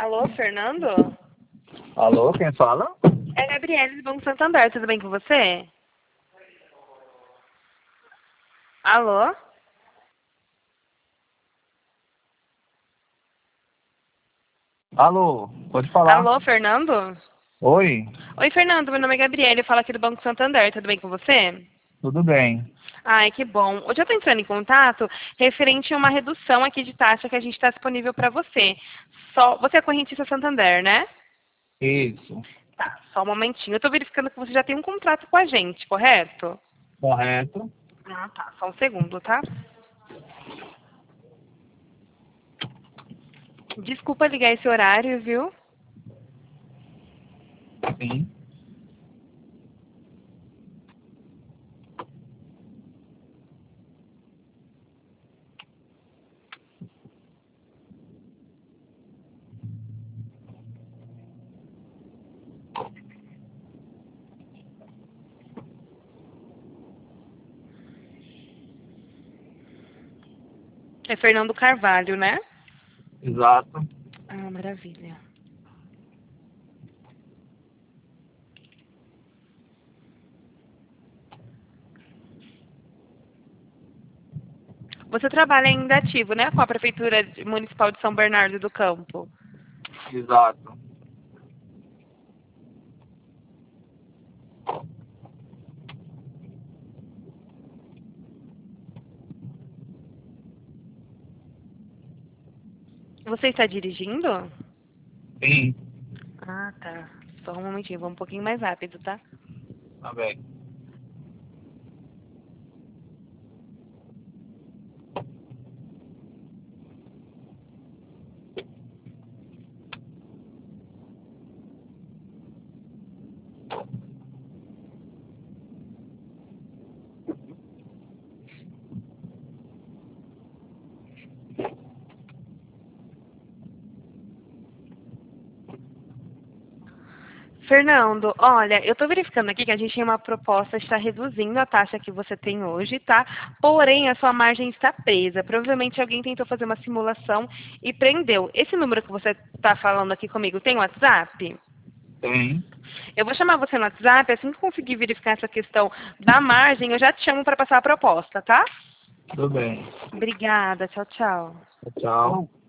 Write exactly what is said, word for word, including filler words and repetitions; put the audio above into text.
Alô, Fernando? Alô, quem fala? É a Gabriele do Banco Santander, tudo bem com você? Alô? Alô, pode falar. Alô, Fernando? Oi, Oi, Fernando, meu nome é Gabriele, eu falo aqui do Banco Santander, tudo bem com você? tudo bem? Ai, que bom. Hoje eu estou entrando em contato referente a uma redução aqui de taxa que a gente está disponível para você. Só, você é correntista Santander, né? Isso, Tá, só um momentinho. Eu estou verificando que você já tem um contrato com a gente, correto? correto. Ah, tá. Só um segundo, tá? Desculpa ligar esse horário, viu? Sim. É Fernando Carvalho, né? Exato. Ah, maravilha. Você trabalha ainda ativo, né? Com a Prefeitura de- Municipal de São Bernardo do Campo. Exato. Você está dirigindo? Sim, Ah, tá. Só um momentinho, vou um pouquinho mais rápido, tá? tá bem. Fernando, olha, eu estou verificando aqui que a gente tem uma proposta, está reduzindo a taxa que você tem hoje, tá? Porém, a sua margem está presa. Provavelmente alguém tentou fazer uma simulação e prendeu. Esse número que você está falando aqui comigo tem WhatsApp? Tem. Eu vou chamar você no WhatsApp, assim que conseguir verificar essa questão da margem, eu já te chamo para passar a proposta, tá? Tudo bem. Obrigada, tchau, tchau. Tchau.